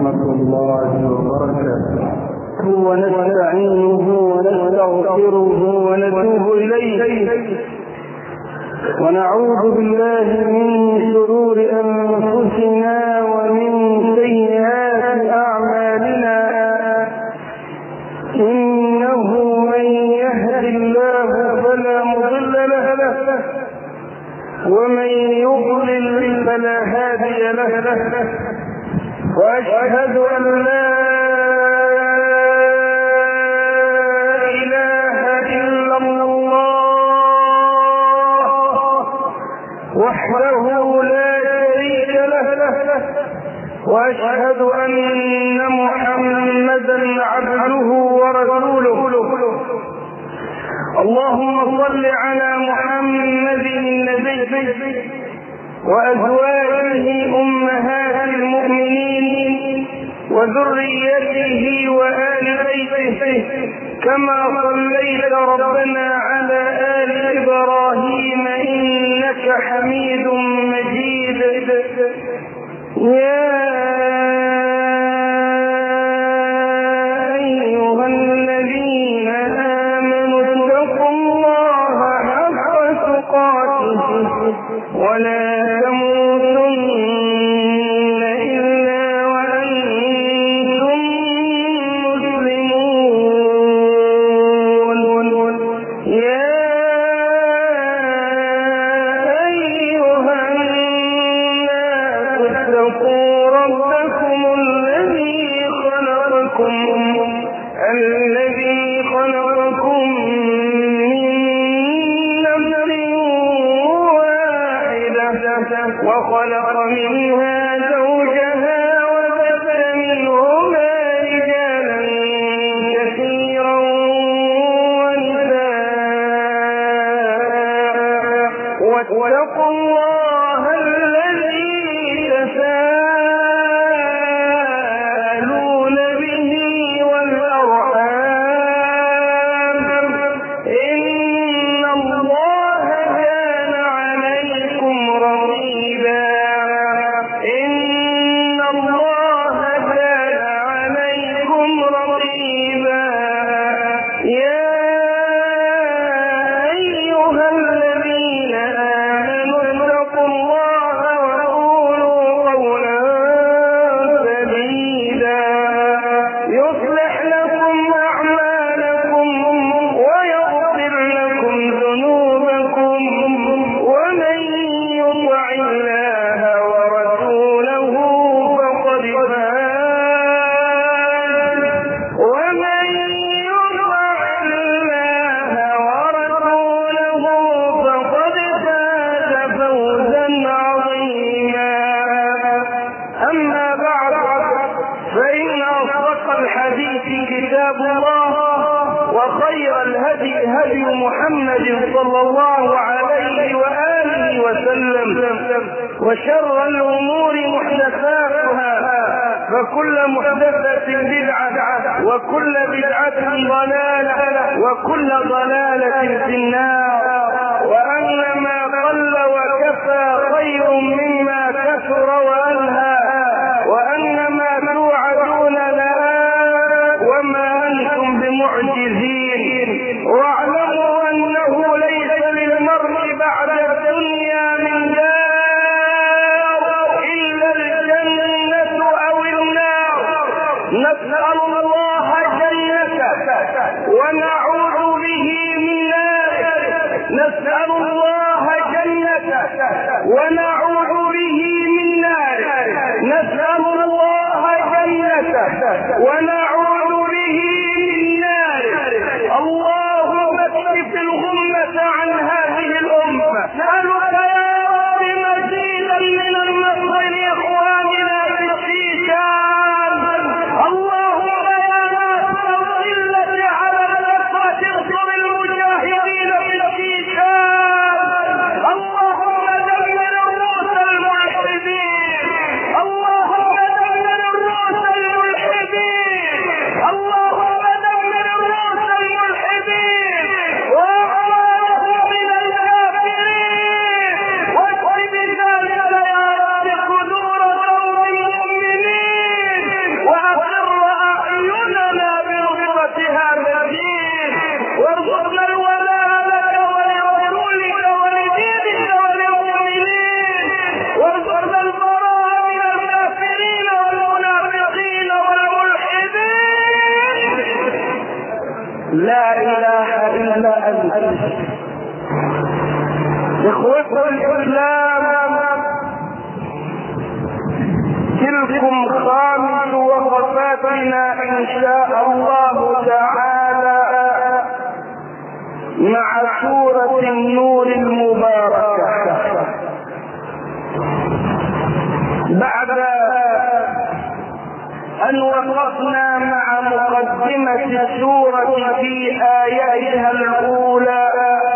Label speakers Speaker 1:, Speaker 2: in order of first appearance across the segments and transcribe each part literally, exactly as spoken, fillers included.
Speaker 1: ورحمة الله وبركاته.
Speaker 2: ونستعينه ونستغفره ونتوب إليه ونعوذ بالله من شرور أنفسنا ومن سيئات أعمالنا. إنه من يهد الله فلا مضل له ومن يضلل فلا هادي له. وأشهد أن لا إله إلا الله وحده لا شريك له. وأشهد أن محمدا عبده ورسوله. اللهم صل على محمد النبي وأزواجه أمهات المؤمنين وذريته وآل بيته كما صليت ربنا على آل إبراهيم إنك حميد مجيد. يا أيها الذين آمنوا اتقوا الله حق تقاته ولا تموتن إلا وأنتم مسلمون. يا أيها الناس اتقوا ربكم الذي خلقكم الذي خلقكم وخلق منها زوجها وبث منهما رجالا كثيرا ونساء واتقوا الله الذي تساءلون به والأرحام إن الله كان عليكم رقيبا. إن الله كان عليكم رقيبا. يا أيها الذين آمنوا اتقوا الله وقولوا قولا سديدا يصلح لكم أعمالكم ويغفر لكم ذنوبكم ومن يطع الله ورسوله فقد فاز. ومن يطع الله ورسوله فقد فاز فوزا عظيما. أما بعد فإن أصدق الحديث كتاب الله وخير الهدي هدي محمد صلى الله عليه وآله وسلم وشر الأمور محدثاتها فكل محدثة بدعة وكل بدعة ضلالة وكل ضلالة في النار. وأن ما قل وكفى خير مما كثر وألهى. وأن ما توعدون لآت وما أنتم بمعجزين. واعلموا أنه ليس للمرء بعد الدنيا من دار إلا الجنة أو النار. نسأل الله جنته ونعوذ به من ناره. نسأل الله جنته ونعوذ به من ناره. نسأل الله جنته ونعوذ به من ناره. اللهم اكشف الغمة عن هذه الأمة. نسألك يا رب مزيدا من النصر لإخواننا في الشيشان. اللهم يا ناصر الظلة على النصرة اغفر المجاهدين في الشيشان. اللهم دمر الروس لا إله إلا أنت. إخوة الإسلام، تلكم خامس وقفاتنا إن شاء الله تعالى مع سورة النور المباركة. بعد أن وقفنا مع مقدمة السورة في آياتها الأولى،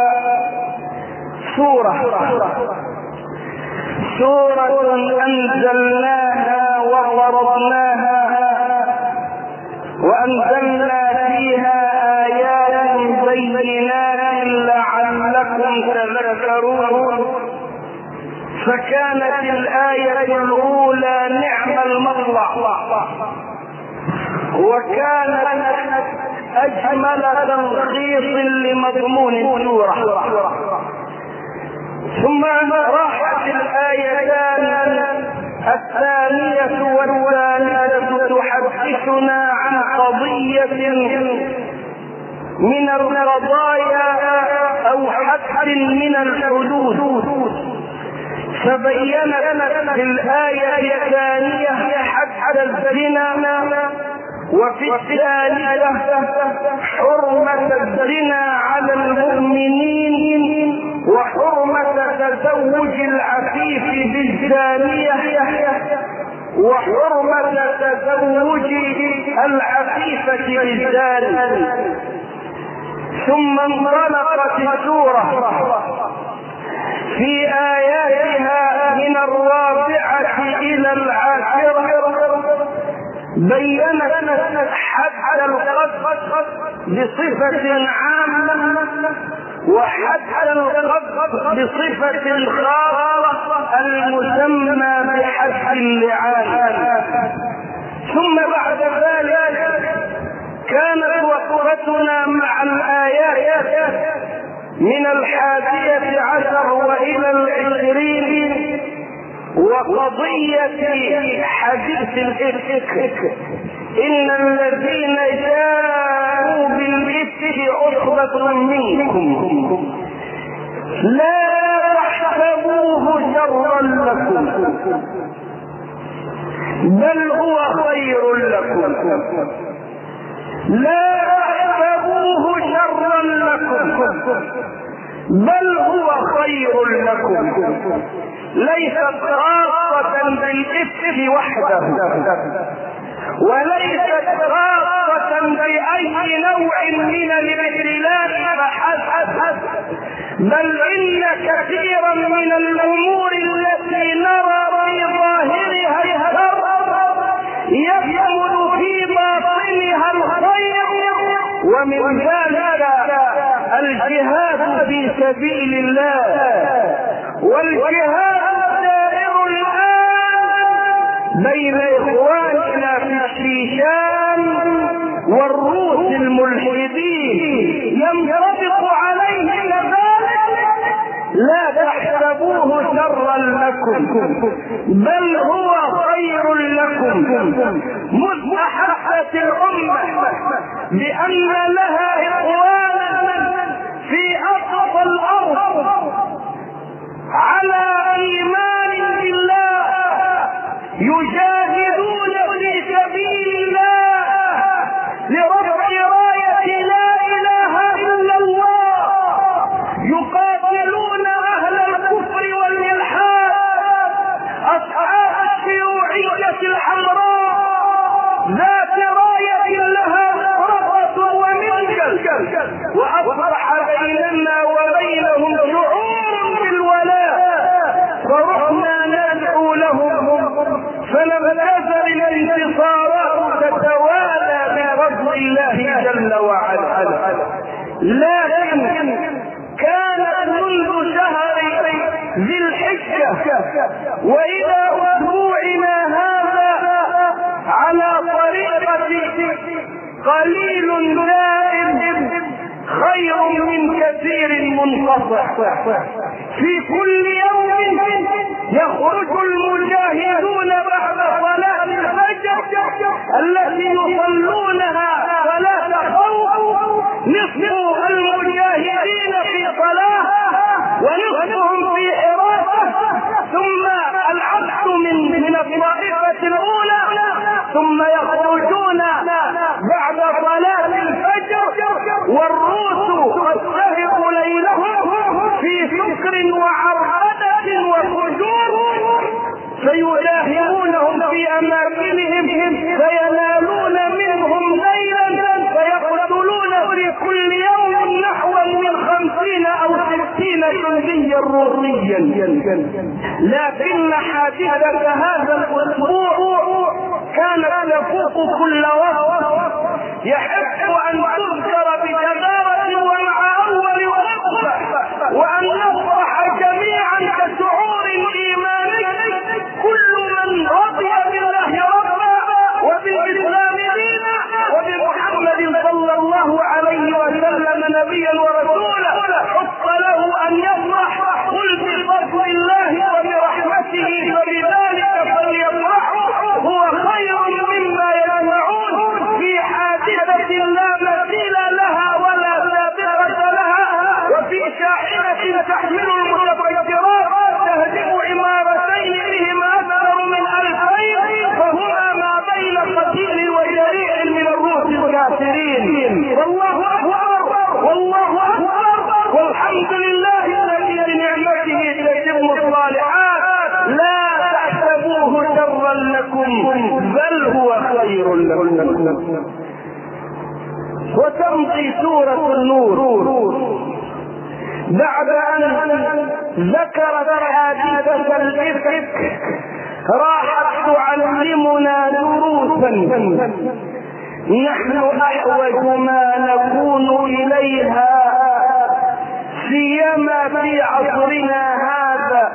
Speaker 2: سورة سورة أنزلناها وفرضناها وأنزلنا فيها آيات بينات لعلكم تذكرون. فكانت الآية الأولى نعم المطلع، وكانت أجمل تلخيص لمضمون السورة. ثم راحت الآيتان الثانية والثالثة تحدثنا عن قضية من القضايا أو حد من الحدود، فبينت في الآية الثانية حد الزنا، وفي الثالثة حرمة الزنا على المؤمنين وحرمة تزوج العفيف بالزانية وحرمة تزوج العفيفة بالزاني. ثم انطلقت السورة في آياتها من الرابعة إلى العاشرة بيّنت حد القذف بصفة عامة وحد القذف بصفة خاصة المسمى بحد اللعان. ثم بعد ذلك كانت وقفتنا مع الآيات من الحادية عشر وإلى العشرين وقضية حديث الإفك. إن الذين جاءوا بالإفك عصبة منكم لا تحسبوه شرا لكم بل هو خير لكم. لا تحسبوه شرا لكم بل هو خير لكم. ليست خاصة بالإفك وحده، وليست خاصة بأي نوع من الابتلاء فحسب، بل إن كثيرا من الأمور التي نرى في ظاهرها الشر يكمن في باطنها الخير، ومن ذلك الجهاد في سبيل الله. والجهاد دائر الآن بين إخواننا في الشيشان والروس الملحدين، ينطبق عليه ذلك. لا تحسبوه شرا لكم بل هو خير لكم. مذ أحست الأمة بأن لها إخوانا في أقصى الأرض على إيمان بالله يجاهدون في سبيل الله لرفع راية لا إله إلا الله، يقاتلون أهل الكفر والإلحاد أصحاب الشيوعية الحمراء ذات راية لها رفعة ومنكل، وأصبح بيننا وبينهم شعور بالولاء، فرحنا ندعو لهم فلم تزل الانتصارات تتوالى بفضل الله جل وعلا. لكن كانت منذ شهر ذي الحجة وإلى أسبوعنا هذا على طريقة قليل دائم خير من كثير منقطع. في كل يوم يخرج المجاهدون بعد صلاة الفجر التي يصلونها صلاة خوف ثم يخرجون بعد صلاة الفجر والروس قد سهروا ليلهم في سكر وعرقدة وفجور، فيداهمونهم في أماكنهم فينالون منهم ليلا فيقتلون في كل يوم نحو من خمسين أو ستين جنديا روسيا. لكن حادثة هذا الأسبوع كانت تفوق كل وقت، يحب أن تذكر بجدارة ومع أول وقفة، وأن نفرح جميعا كشعور إيماني كل من رضي بالله ربا وبالإسلام دينا وبمحمد صلى الله عليه وسلم نبيا ورسولا حق له أن يفرح. قل بفضل الله وبرحمته فبذلك فليفرحوا هو خير مما يجمعون، في حادثة لا مثيل لها ولا سابقة لها، وفي شاحنة تحمل المتفجرات تهدم عمارتين بهما أكثر من ألفين، فهما ما بين قتيل وجريح من الروس الكافرين. والله أكبر والله أكبر، والحمد لله الذي بنعمته تتم الصالحات. لا تحسبوه شرا لكم بل هو خير لكم. وتمضي سورة النور بعد أن ذكرت حادثة الإفك راحت تعلمنا دروسا نحن أحوج ما نكون إليها سيما في عصرنا هذا.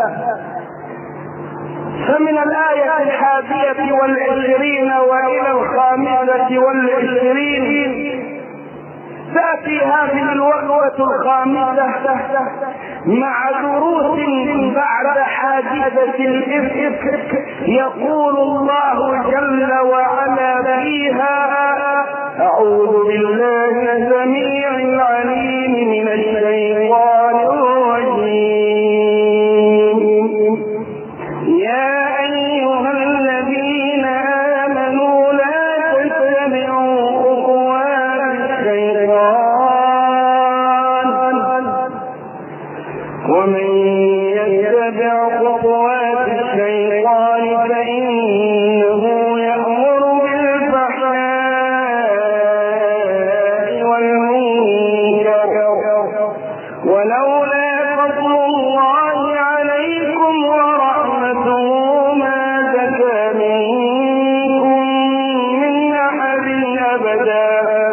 Speaker 2: فمن الآية الحادية والعشرين وإلى الخامسة والعشرين تأتي هذه الوقفة الخامسة مع دروس بعد حادثة الإفك. يقول الله جل وعلا فيها: أعوذ بالله السميع العليم من الشيطان الرجيم. يا أيها الذين آمنوا لا تتبعوا خطوات الشيطان، ومن يتبع خطوات الشيطان فإنه يأمر بالفحشاء والمنكر، ولولا فضل الله عليكم ورحمته ما زكى منكم من أحد أبدا،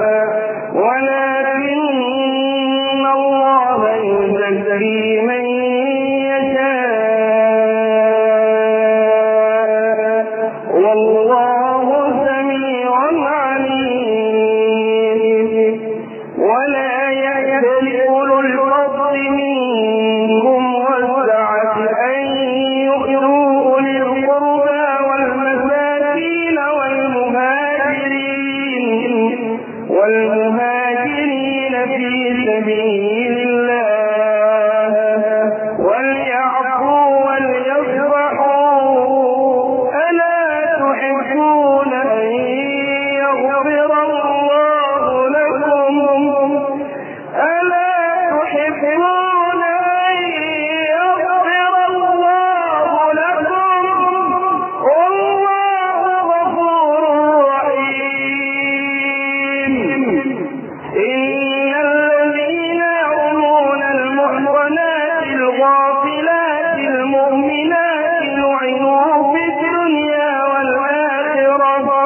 Speaker 2: ولكن الله يزكي من يشاء والله سميع عليم. ولا يأتل أولو الفضل منكم والسعة أن يؤتوا أولي القربى والمساكين والمهاجرين والمهاجرين في سبيل الله وليعفوا وليصفحوا. ألا تحبون أن يغفر الله لكم؟ ألا تحبون أن يغفر الله لكم؟ والله غفور رحيم. إن الذين يرمون المحصنات الغافلات المؤمنات لعنوا في الدنيا والآخرة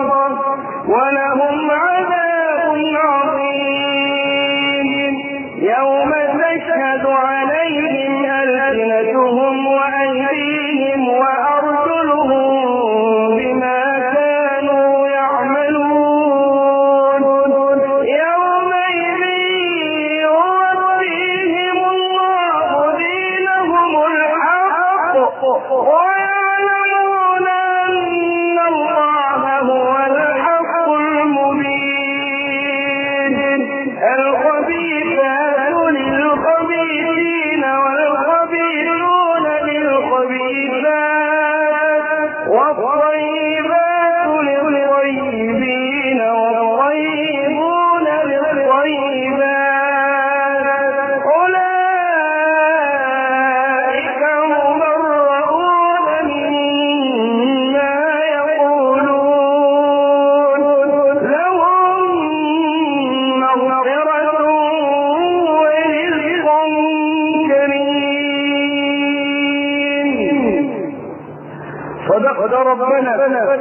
Speaker 2: وده ربنا.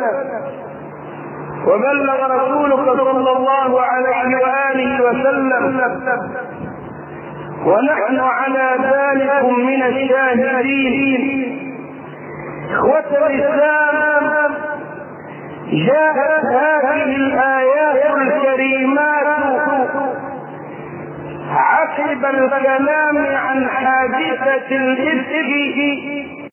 Speaker 2: وبلغ رسولك صلى الله عليه وآله وسلم، ونحن على ذلك من الشاهدين. إخوة الإسلام، جاءت هذه الآيات الكريمات عقب الكلام عن حادثة الإفك